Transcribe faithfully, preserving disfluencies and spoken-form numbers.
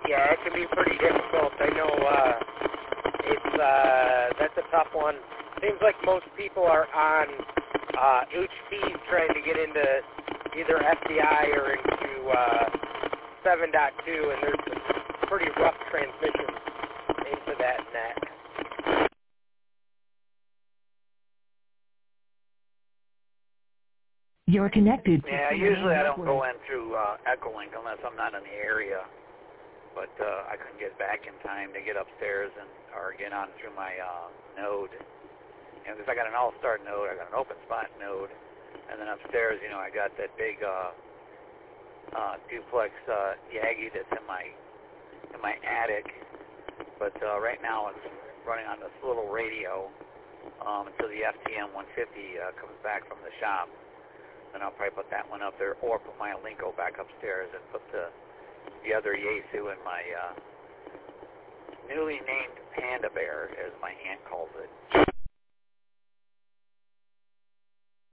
Yeah, it can be pretty difficult. I know uh, it's uh, that's a tough one. Seems like most people are on uh, H Ps trying to get into either F D I or into uh, seven point two, and there's some pretty rough transmissions into that net. You're connected. Yeah, usually I don't go in through uh, Echolink unless I'm not in the area. But uh, I couldn't get back in time to get upstairs and or get on through my uh, node. You know, because I got an all-star node, I got an open spot node, and then upstairs, you know, I got that big uh, uh, duplex uh, Yagi that's in my in my attic. But uh, right now it's running on this little radio um, until the F T M one fifty uh, comes back from the shop. And I'll probably put that one up there, or put my Alinco back upstairs and put the the other Yaesu in my uh, newly named Panda Bear, as my aunt calls it.